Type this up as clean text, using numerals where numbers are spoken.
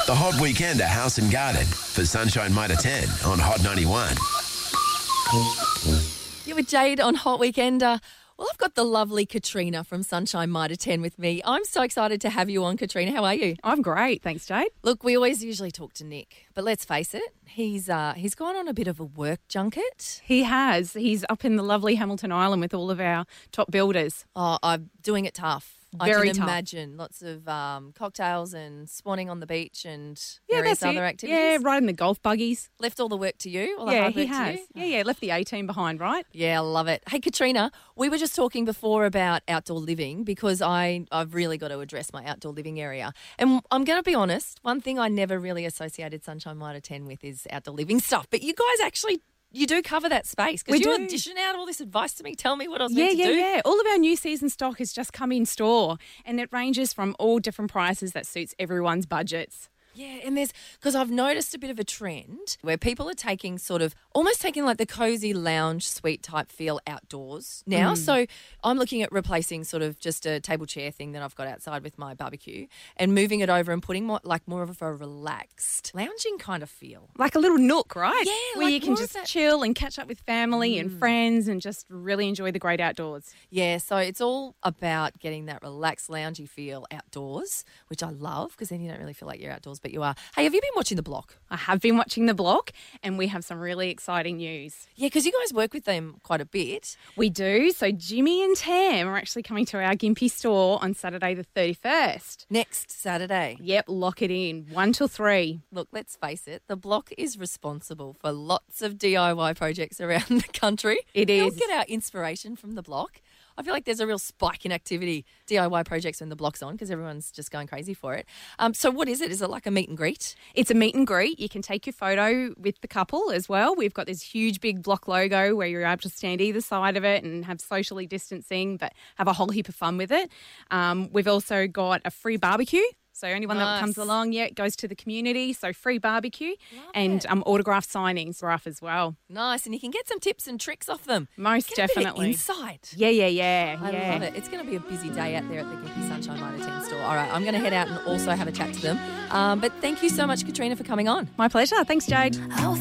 The Hot Weekend at House and Garden for Sunshine Mitre 10 on Hot 91. You're with Jade on Hot Weekender. Well, I've got the lovely Katrina from Sunshine Mitre 10 with me. I'm so excited to have you on, Katrina. How are you? I'm great. Thanks, Jade. Look, we always usually talk to Nick, but let's face it, he's gone on a bit of a work junket. He has. He's up in the lovely Hamilton Island with all of our top builders. Oh, I'm doing it tough. Very I can tough. Imagine lots of cocktails and swanning on the beach and Yeah, various that's other it. activities. Yeah, riding the golf buggies. Left all the work to you? All the Yeah, hard he work has. To you? Yeah, left the A-team behind, right? Yeah, I love it. Hey, Katrina, we were just talking before about outdoor living because I've really got to address my outdoor living area. And I'm going to be honest, one thing I never really associated Sunshine Mitre 10 with is outdoor living stuff. But you guys actually, you do cover that space because We you do. dish out all this advice to me. Tell me what I was meant to do. Yeah. All of our new season stock has just come in store and it ranges from all different prices that suits everyone's budgets. Yeah, and because I've noticed a bit of a trend where people are taking almost taking like the cozy lounge suite type feel outdoors now. So I'm looking at replacing sort of just a table chair thing that I've got outside with my barbecue and moving it over and putting more of a relaxed lounging kind of feel. Like a little nook, right? Yeah, where like you can more of just that- chill and catch up with family and friends and just really enjoy the great outdoors. Yeah, so it's all about getting that relaxed loungy feel outdoors, which I love because then you don't really feel like you're outdoors, but you are. Hey, have you been watching The Block? I have been watching The Block and we have some really exciting news. Yeah, because you guys work with them quite a bit. We do. So Jimmy and Tam are actually coming to our Gympie store on Saturday the 31st. Next Saturday. Yep, lock it in. 1 till 3. Look, let's face it, The Block is responsible for lots of DIY projects around the country. It We'll is. get our inspiration from The Block. I feel like there's a real spike in activity, DIY projects when The Block's on because everyone's just going crazy for it. So what is it? Is it like a meet and greet? It's a meet and greet. You can take your photo with the couple as well. We've got this huge big Block logo where you're able to stand either side of it and have socially distancing but have a whole heap of fun with it. We've also got a free barbecue. So anyone that comes Nice. along, it goes to the community. So free barbecue Love and it. autograph signings as well. Nice, and you can get some tips and tricks off them. Most Get a bit of definitely. insight. Yeah. I love it. It's going to be a busy day out there at the Gympie Sunshine Mitre 10 store. All right, I'm going to head out and also have a chat to them. But thank you so much, Katrina, for coming on. My pleasure. Thanks, Jade.